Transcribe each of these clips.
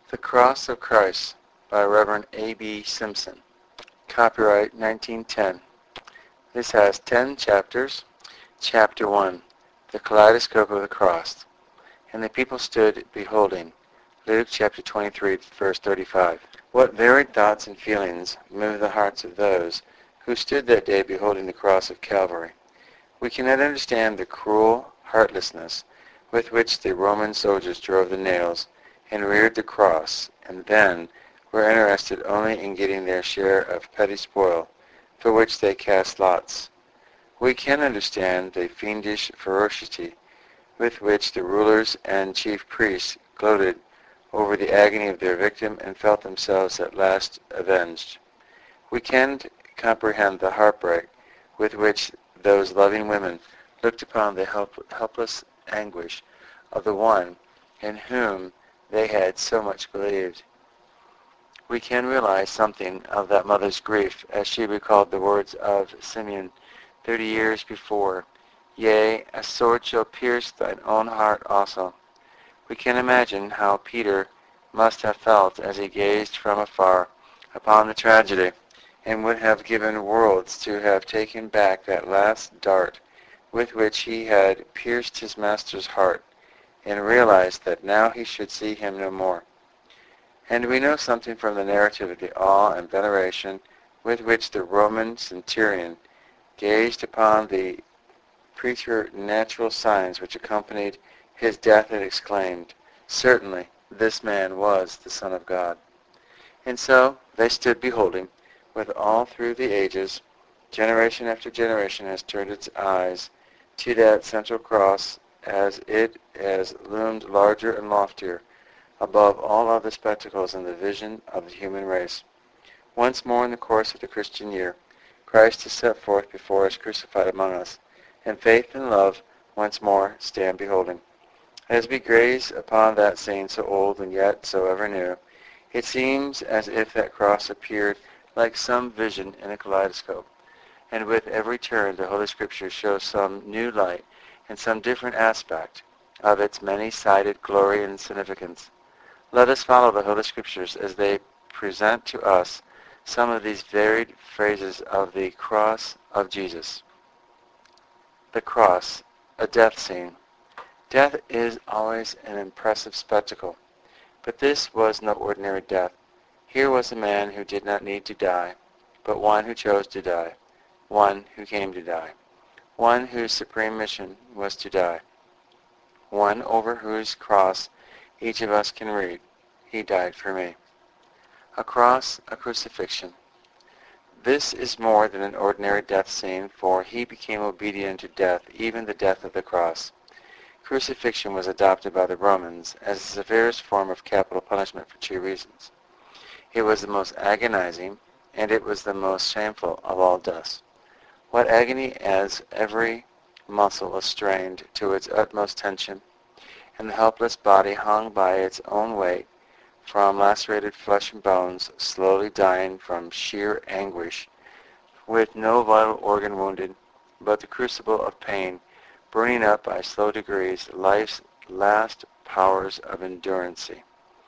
The Cross of Christ by Reverend A.B. Simpson. Copyright 1910. This has 10 chapters. Chapter 1. The Kaleidoscope of the Cross. And the people stood beholding. Luke chapter 23, verse 35. What varied thoughts and feelings moved the hearts of those who stood that day beholding the cross of Calvary. We cannot understand the cruel heartlessness with which the Roman soldiers drove the nails and reared the cross, and then were interested only in getting their share of petty spoil, for which they cast lots. We can understand the fiendish ferocity with which the rulers and chief priests gloated over the agony of their victim and felt themselves at last avenged. We can comprehend the heartbreak with which those loving women looked upon the helpless anguish of the one in whom they had so much believed. We can realize something of that mother's grief as she recalled the words of Simeon 30 years before, "Yea, a sword shall pierce thine own heart also." We can imagine how Peter must have felt as he gazed from afar upon the tragedy, and would have given worlds to have taken back that last dart with which he had pierced his master's heart, and realized that now he should see him no more. And we know something from the narrative of the awe and veneration with which the Roman centurion gazed upon the preternatural signs which accompanied his death and exclaimed, "Certainly this man was the Son of God." And so they stood beholding, with all through the ages, generation after generation has turned its eyes to that central cross as it has loomed larger and loftier above all other spectacles in the vision of the human race. Once more in the course of the Christian year, Christ is set forth before us crucified among us, and faith and love once more stand beholding. As we gaze upon that scene so old and yet so ever new, it seems as if that cross appeared like some vision in a kaleidoscope, and with every turn the Holy Scripture shows some new light and some different aspect of its many-sided glory and significance. Let us follow the Holy Scriptures as they present to us some of these varied phases of the cross of Jesus. The cross, a death scene. Death is always an impressive spectacle, but this was no ordinary death. Here was a man who did not need to die, but one who chose to die, one who came to die, one whose supreme mission was to die, one over whose cross each of us can read, "He died for me." A cross, a crucifixion. This is more than an ordinary death scene, for he became obedient to death, even the death of the cross. Crucifixion was adopted by the Romans as the severest form of capital punishment for two reasons. It was the most agonizing, and it was the most shameful of all deaths. What agony as every muscle was strained to its utmost tension, and the helpless body hung by its own weight from lacerated flesh and bones, slowly dying from sheer anguish, with no vital organ wounded, but the crucible of pain, burning up by slow degrees life's last powers of endurancy.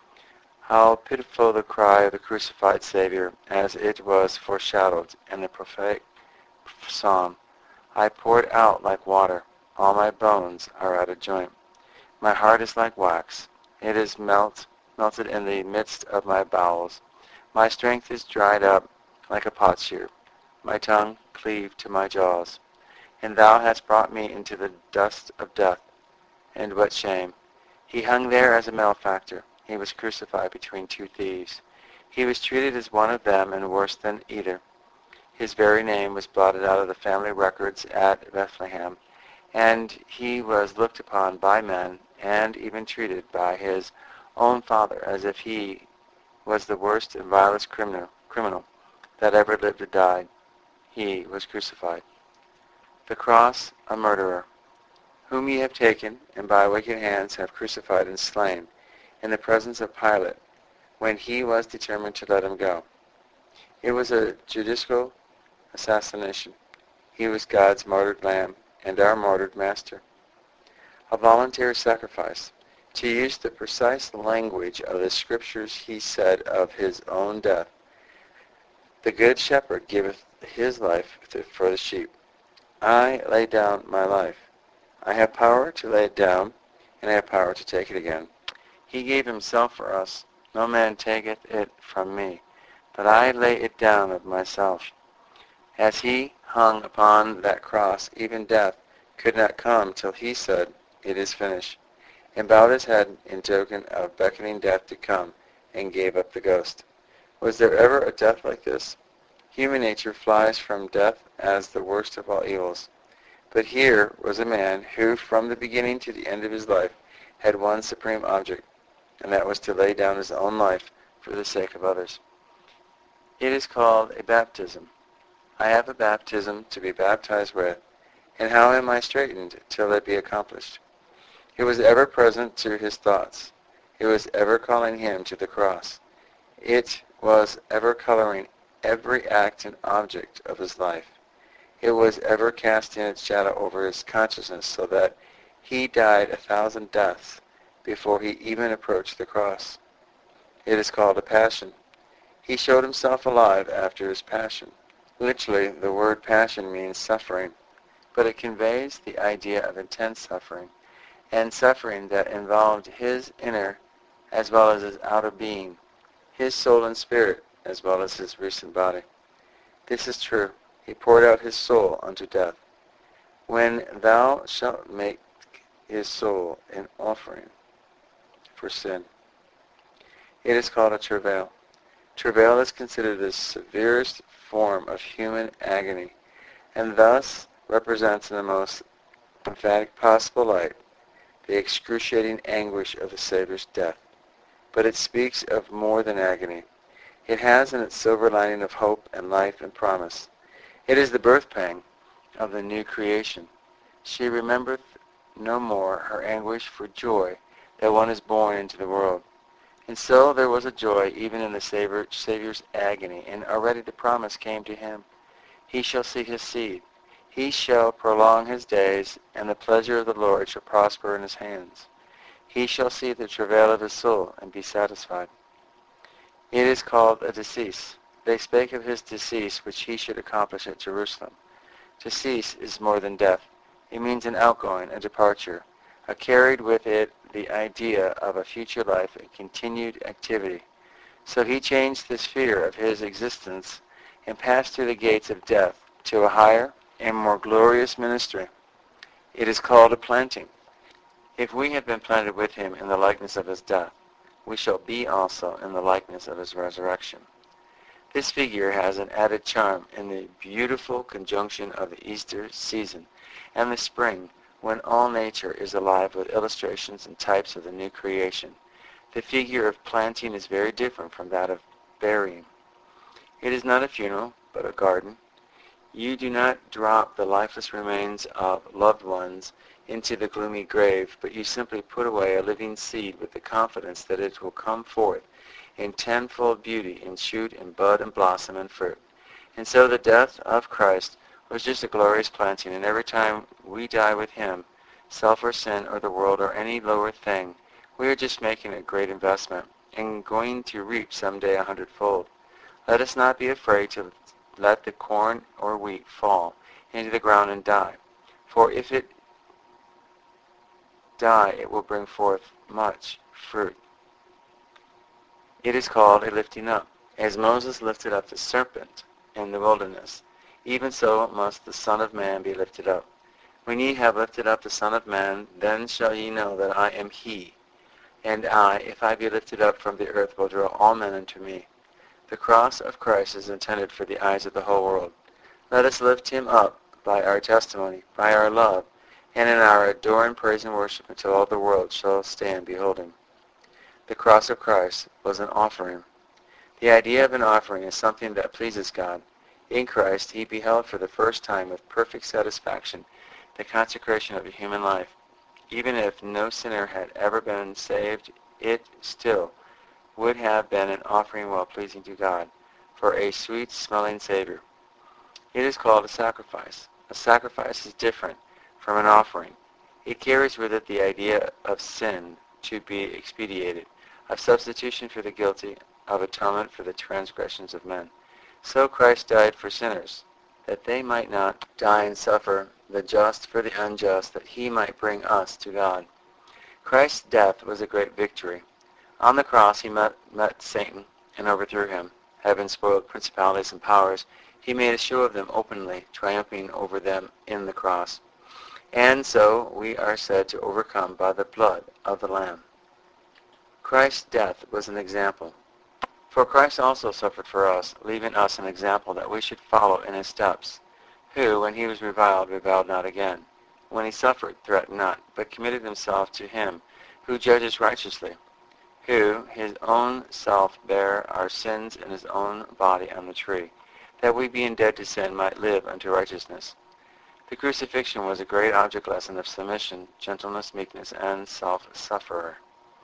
How pitiful the cry of the crucified Savior, as it was foreshadowed in the prophetic psalm, "I poured out like water, all my bones are out of joint. My heart is like wax, it is melted in the midst of my bowels. My strength is dried up like a potsherd, my tongue cleaved to my jaws. And thou hast brought me into the dust of death, and what shame! He hung there as a malefactor. He was crucified between two thieves. He was treated as one of them and worse than either. His very name was blotted out of the family records at Bethlehem, and he was looked upon by men and even treated by his own father as if he was the worst and vilest criminal that ever lived or died. He was crucified. The cross, a murderer, whom ye have taken, and by wicked hands have crucified and slain, in the presence of Pilate, when he was determined to let him go. It was a judicial assassination. He was God's martyred lamb and our martyred master. A voluntary sacrifice. To use the precise language of the Scriptures, he said of his own death, "The good shepherd giveth his life for the sheep. I lay down my life. I have power to lay it down, and I have power to take it again. He gave himself for us. No man taketh it from me, but I lay it down of myself." As he hung upon that cross, even death could not come till he said, "It is finished," and bowed his head in token of beckoning death to come, and gave up the ghost. Was there ever a death like this? Human nature flies from death as the worst of all evils. But here was a man who, from the beginning to the end of his life, had one supreme object, and that was to lay down his own life for the sake of others. It is called a baptism. I have a baptism to be baptized with, and how am I straitened till it be accomplished? It was ever present to his thoughts. It was ever calling him to the cross. It was ever coloring every act and object of his life. It was ever casting its shadow over his consciousness, so that he died 1,000 deaths before he even approached the cross. It is called a passion. He showed himself alive after his passion. Literally, the word passion means suffering, but it conveys the idea of intense suffering, and suffering that involved his inner as well as his outer being, his soul and spirit as well as his recent body. This is true. He poured out his soul unto death. When thou shalt make his soul an offering for sin. It is called a travail. Travail is considered the severest form of human agony, and thus represents in the most emphatic possible light the excruciating anguish of the Savior's death. But it speaks of more than agony. It has in its silver lining of hope and life and promise. It is the birth pang of the new creation. She remembereth no more her anguish for joy that one is born into the world. And so there was a joy even in the Savior's agony, and already the promise came to him. He shall see his seed. He shall prolong his days, and the pleasure of the Lord shall prosper in his hands. He shall see the travail of his soul, and be satisfied. It is called a decease. They spake of his decease, which he should accomplish at Jerusalem. Decease is more than death. It means an outgoing, a departure, a carried with it the idea of a future life, a continued activity. So he changed the sphere of his existence and passed through the gates of death to a higher and more glorious ministry. It is called a planting. If we have been planted with him in the likeness of his death, we shall be also in the likeness of his resurrection. This figure has an added charm in the beautiful conjunction of the Easter season and the spring, when all nature is alive with illustrations and types of the new creation. The figure of planting is very different from that of burying. It is not a funeral, but a garden. You do not drop the lifeless remains of loved ones into the gloomy grave, but you simply put away a living seed with the confidence that it will come forth in tenfold beauty, in shoot and bud and blossom and fruit. And so the death of Christ was just a glorious planting, and every time we die with him, self or sin or the world or any lower thing, we are just making a great investment and going to reap someday 100-fold. Let us not be afraid to let the corn or wheat fall into the ground and die, for if it die, it will bring forth much fruit. It is called a lifting up. As Moses lifted up the serpent in the wilderness, even so must the Son of Man be lifted up. When ye have lifted up the Son of Man, then shall ye know that I am he. And I, if I be lifted up from the earth, will draw all men unto me. The cross of Christ is intended for the eyes of the whole world. Let us lift him up by our testimony, by our love, and in our adoring praise and worship until all the world shall stand beholding. The cross of Christ was an offering. The idea of an offering is something that pleases God. In Christ, he beheld for the first time with perfect satisfaction the consecration of a human life. Even if no sinner had ever been saved, it still would have been an offering well pleasing to God, for a sweet-smelling Savior. It is called a sacrifice. A sacrifice is different from an offering. It carries with it the idea of sin, to be expedited, of substitution for the guilty, of atonement for the transgressions of men. So Christ died for sinners, that they might not die and suffer, the just for the unjust, that he might bring us to God. Christ's death was a great victory. On the cross he met Satan and overthrew him. Having spoiled principalities and powers, he made a show of them openly, triumphing over them in the cross. And so we are said to overcome by the blood of the Lamb. Christ's death was an example. For Christ also suffered for us, leaving us an example that we should follow in his steps, who, when he was reviled not again. When he suffered, threatened not, but committed himself to him who judges righteously, who his own self bare our sins in his own body on the tree, that we being dead to sin might live unto righteousness. The crucifixion was a great object lesson of submission, gentleness, meekness, and self-sufferer.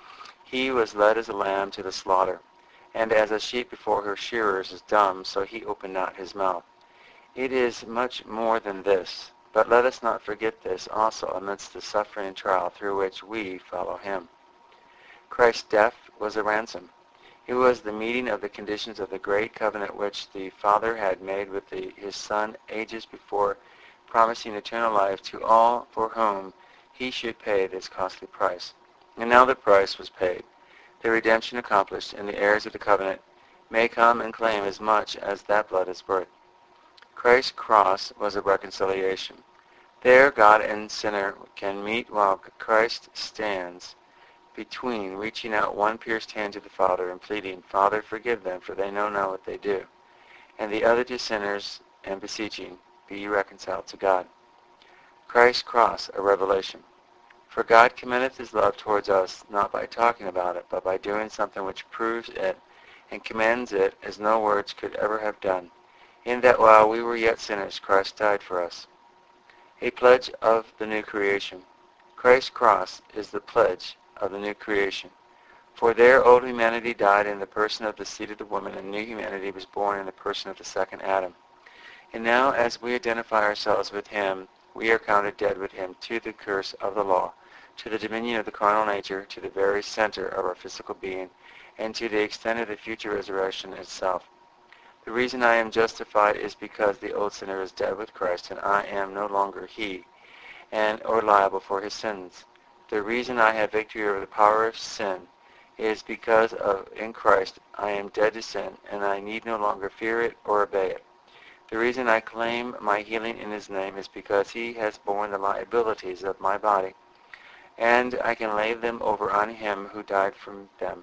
He was led as a lamb to the slaughter, and as a sheep before her shearers is dumb, so he opened not his mouth. It is much more than this, but let us not forget this also amidst the suffering and trial through which we follow him. Christ's death was a ransom. It was the meeting of the conditions of the great covenant which the Father had made with his Son ages before, promising eternal life to all for whom he should pay this costly price. And now the price was paid, the redemption accomplished, and the heirs of the covenant may come and claim as much as that blood is worth. Christ's cross was a reconciliation. There God and sinner can meet while Christ stands between, reaching out one pierced hand to the Father and pleading, Father, forgive them, for they know not what they do, and the other to sinners and beseeching, be ye reconciled to God. Christ's cross, a revelation. For God commendeth his love towards us, not by talking about it, but by doing something which proves it and commends it as no words could ever have done, in that while we were yet sinners, Christ died for us. A pledge of the new creation. Christ's cross is the pledge of the new creation. For there old humanity died in the person of the seed of the woman, and new humanity was born in the person of the second Adam. And now, as we identify ourselves with him, we are counted dead with him to the curse of the law, to the dominion of the carnal nature, to the very center of our physical being, and to the extent of the future resurrection itself. The reason I am justified is because the old sinner is dead with Christ, and I am no longer he, or liable for his sins. The reason I have victory over the power of sin is because in Christ I am dead to sin, and I need no longer fear it or obey it. The reason I claim my healing in his name is because he has borne the liabilities of my body, and I can lay them over on him who died from them.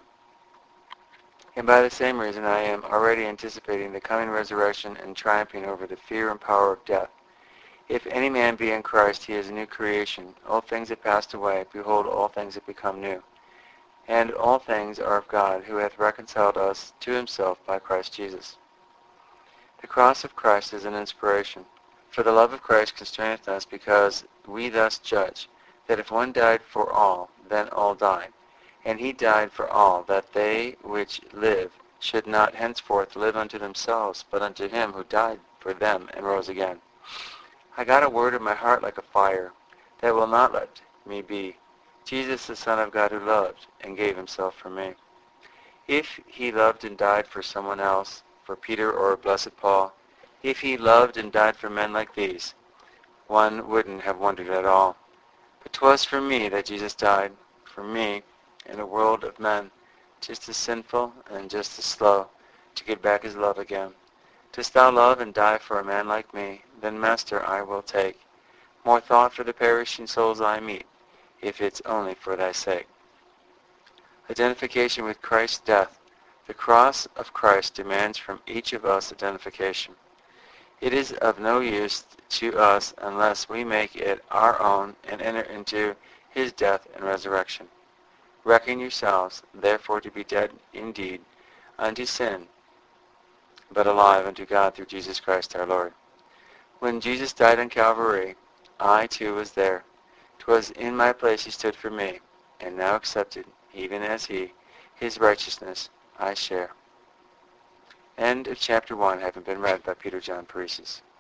And by the same reason I am already anticipating the coming resurrection and triumphing over the fear and power of death. If any man be in Christ, he is a new creation. Old things have passed away. Behold, all things have become new. And all things are of God, who hath reconciled us to himself by Christ Jesus. The cross of Christ is an inspiration. For the love of Christ constraineth us, because we thus judge, that if one died for all, then all died. And he died for all, that they which live should not henceforth live unto themselves, but unto him who died for them and rose again. I got a word in my heart like a fire, that will not let me be. Jesus, the Son of God, who loved and gave himself for me. If he loved and died for someone else, for Peter or blessed Paul, if he loved and died for men like these, one wouldn't have wondered at all. But 'twas for me that Jesus died, for me, in a world of men, just as sinful and just as slow to get back his love again. Dost thou love and die for a man like me? Then, Master, I will take more thought for the perishing souls I meet, if it's only for thy sake. Identification with Christ's death. The cross of Christ demands from each of us identification. It is of no use to us unless we make it our own and enter into his death and resurrection. Reckon yourselves, therefore, to be dead indeed unto sin, but alive unto God through Jesus Christ our Lord. When Jesus died on Calvary, I too was there. 'Twas in my place he stood for me, and now accepted, even as he, his righteousness, I share. End of chapter 1, having been read by Peter John Paresis.